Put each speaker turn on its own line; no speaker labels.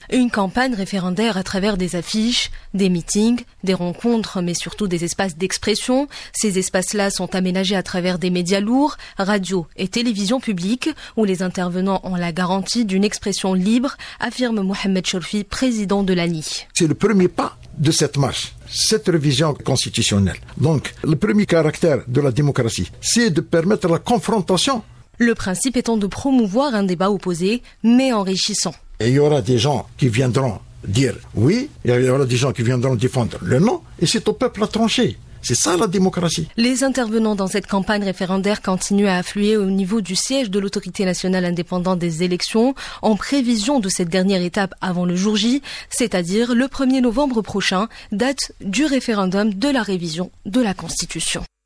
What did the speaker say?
Une campagne référendaire à travers des affiches, des meetings, des rencontres, mais surtout des espaces d'expression. Ces espaces-là sont aménagés à travers des médias lourds, radio et télévision publique, où les intervenants ont la garantie d'une expression libre, affirme Mohamed Chorfi, président de l'ANI.
C'est le premier pas de cette marche, cette révision constitutionnelle. Donc, le premier caractère de la démocratie, c'est de permettre la confrontation.
Le principe étant de promouvoir un débat opposé, mais enrichissant.
Et il y aura des gens qui viendront dire oui, il y aura des gens qui viendront défendre le non, et c'est au peuple à trancher. C'est ça la démocratie.
Les intervenants dans cette campagne référendaire continuent à affluer au niveau du siège de l'autorité nationale indépendante des élections en prévision de cette dernière étape avant le jour J, c'est-à-dire le 1er novembre prochain, date du référendum de la révision de la Constitution.